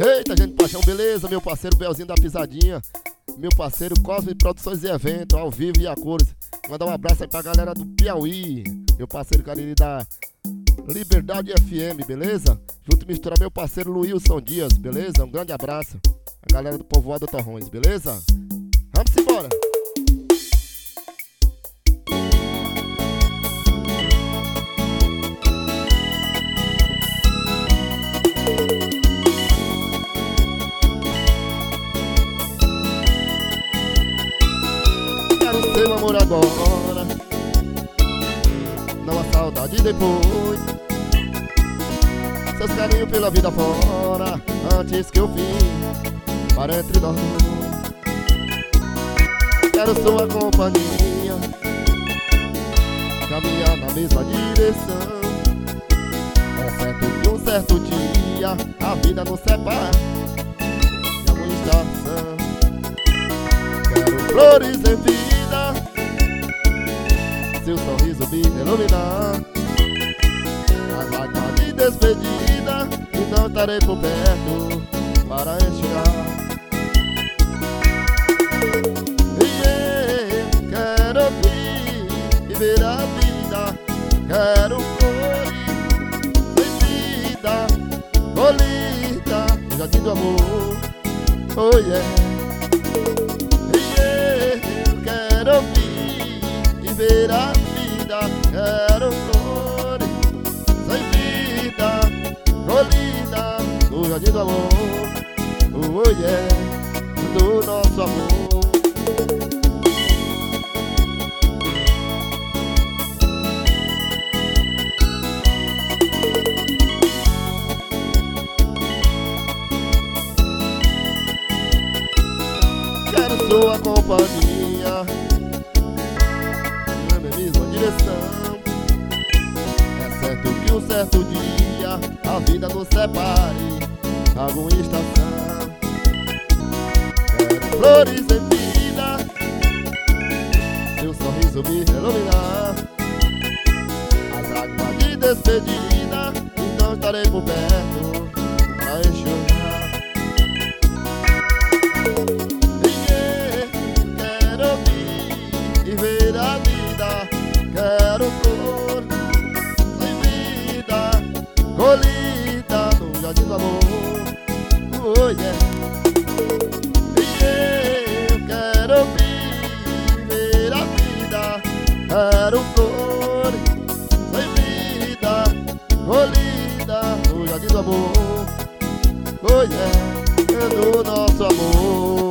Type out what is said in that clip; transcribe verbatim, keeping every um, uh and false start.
Eita, gente, paixão, beleza? Meu parceiro Belzinho da Pisadinha, meu parceiro Cosme Produções e Eventos, ao vivo e a cores. Mandar um abraço aí pra galera do Piauí, meu parceiro Cariri da Liberdade F M, beleza? Junto misturar meu parceiro Luilson Dias, beleza? Um grande abraço. A galera do Povoado Torrões, beleza? Vamos embora! Quero seu amor agora, não há saudade depois. Seus carinhos pela vida fora, antes que eu vim para entre nós dois. Quero sua companhia, caminhar na mesma direção. É certo que um certo dia a vida nos separa de alguma estação. Quero flores em vida, seu sorriso me iluminar. As lágrimas de despedida, e não estarei por perto para enxugar. E eu quero ouvir e ver a vida. Quero cores sem vida, colhida no jardim do amor. Oh yeah. E eu quero ouvir e ver a vida. Quero cores sem vida, colhida no jardim do amor. Oh yeah, do nosso amor. Quero sua companhia, na mesma direção. É certo que um certo dia a vida nos separe alguma estação. Quero flores em vida, seu sorriso me iluminar. As águas de despedida, então estarei por perto pra enxugar. Quero ouvir e ver a vida. Quero cor sem vida, colhida no jardim do amor. Oh yeah. E eu quero ouvir e ver a vida. Quero cor sem vida, colhida no jardim do amor. Oh yeah, é do nosso amor.